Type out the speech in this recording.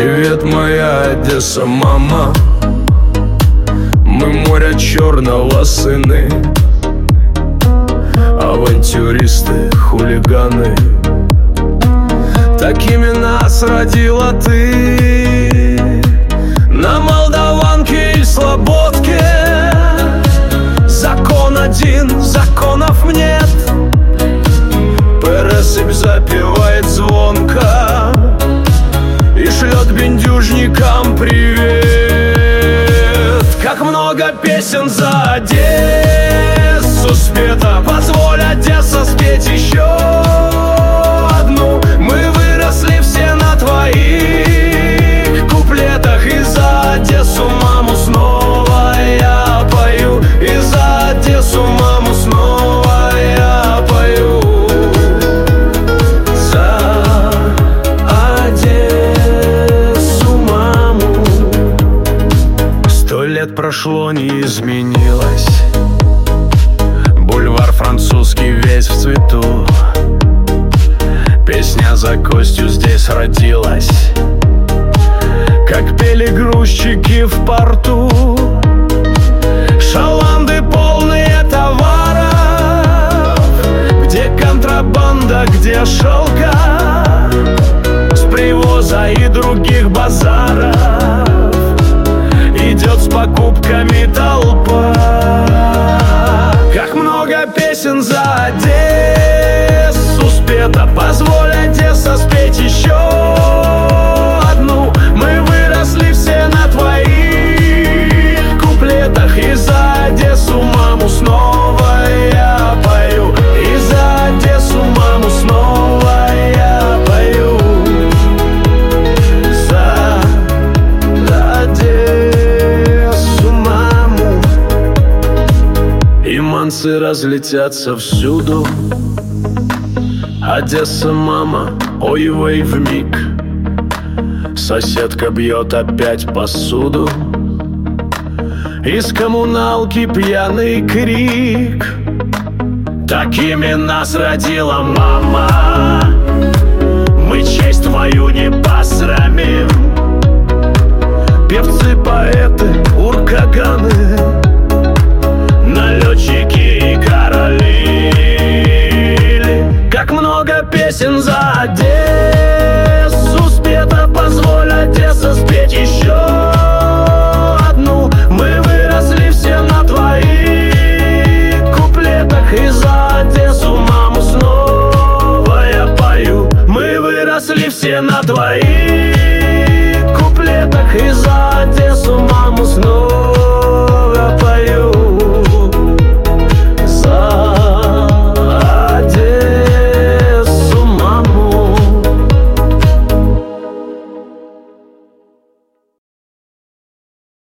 Привет, моя Одесса, мама. Мы моря черного сыны, авантюристы, хулиганы. Такими нас родила ты. На Молдаванке и Слободке закон один, законов нет. Пересыпь запевает звонко и шлет бендюжникам привет. Как много песен за Одессу спето, позволь, Одесса, спеть еще одну. Мы выросли все на твоих куплетах, и за Одессу, маму, снова я пою. И за Одессу, маму, снова я пою. За Одессу, маму. 100 лет прошло, не изменилось. Бульвар французский весь в цвету. Песня за Костю здесь родилась, как пели грузчики в порту. Шаланды полные товаров, где контрабанда, где шелка, с привоза и других базаров идет с покупками толпа. Как много песен за Одессу спето, позволь, Одесса, спеть еще одну. Мы выросли все на твоих куплетах, и за Одессу, маму, снова я пою. И за Одессу, маму, снова я пою. За Одессу, маму. И мансы разлетятся всюду. Одесса, мама, ой-вей вмиг. Соседка бьет опять посуду. Из коммуналки пьяный крик. Такими нас родила мама. Мы честь твою не посрамим. Певцы, поэты, уркаганы, налетчики и короли. Как много песен за Одессу спето, позволь, Одесса, спеть еще одну. Мы выросли все на твоих куплетах, и за Одессу, маму, снова я пою. Мы выросли все на твоих куплетах, и за Одессу, маму,